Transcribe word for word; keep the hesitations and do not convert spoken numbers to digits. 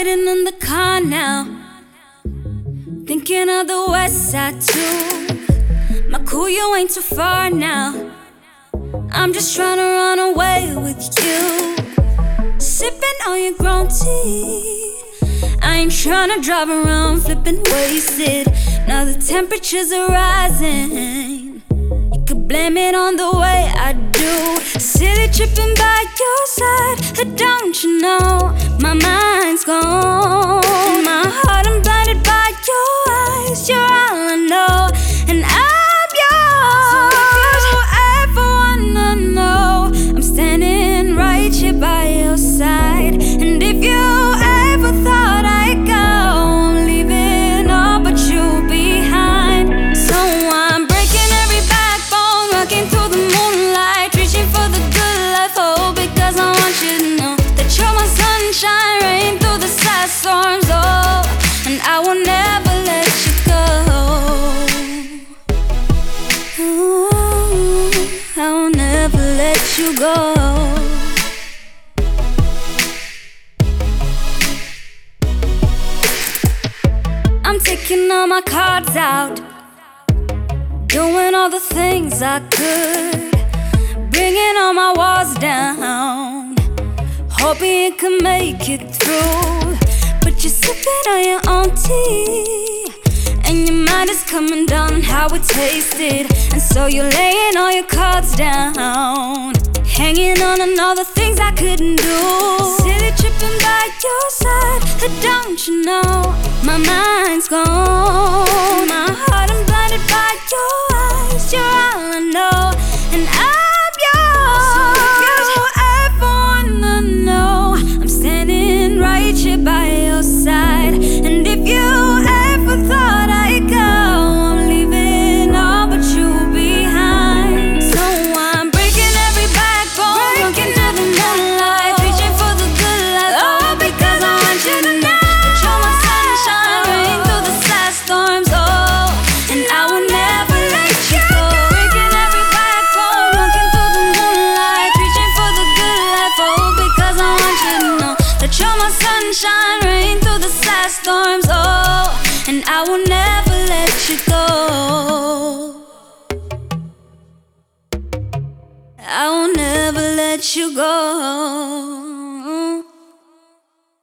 riding in the car now, thinking of the west side too. My cool, you ain't too far now. I'm just trying to run away with you, sipping on your grown tea. I ain't trying to drive around flipping wasted. Now the temperatures are rising. You could blame it on the way I do. Silly tripping by your side. Don't you know my mind's gone? My heart, I'm blinded by your eyes. You're all I know, and I'm yours. So if you ever wanna know, I'm standing right here by your side. And if you ever thought I'd go, I'm leaving all but you behind. So I'm breaking every backbone, walking through the moonlight, reaching for the good life. Oh, because I want you to know that you're my sunshine, rain through the sad storms. Oh, and I will never let you go. Oh, I will never let you go. I'm taking all my cards out, doing all the things I could, bringing all my walls down, hoping you can make it through. But you're sipping on your own tea, and your mind is coming down on how it tasted. And so you're laying all your cards down, hanging on and all the things I couldn't do. Silly tripping by your side. Don't you know my mind's gone? My heart, I'm blinded by your eyes. You're all I know, and I'm yours. So if you ever wanna know, I'm standing right here by your side. And if you ever thought I'd go, I'm leaving all but you behind. So I'm breaking every backbone, walking through the moonlight, reaching for the good life. Oh, because I want you to know that you're my sunshine, rain through the sad storms. Oh, and I will never let you go. Breaking every backbone, walking through the moonlight, reaching for the good life. Oh, because I want you to know that you're my sunshine, rain through the sad storms. Oh, and I will never let you go. I will never let you go.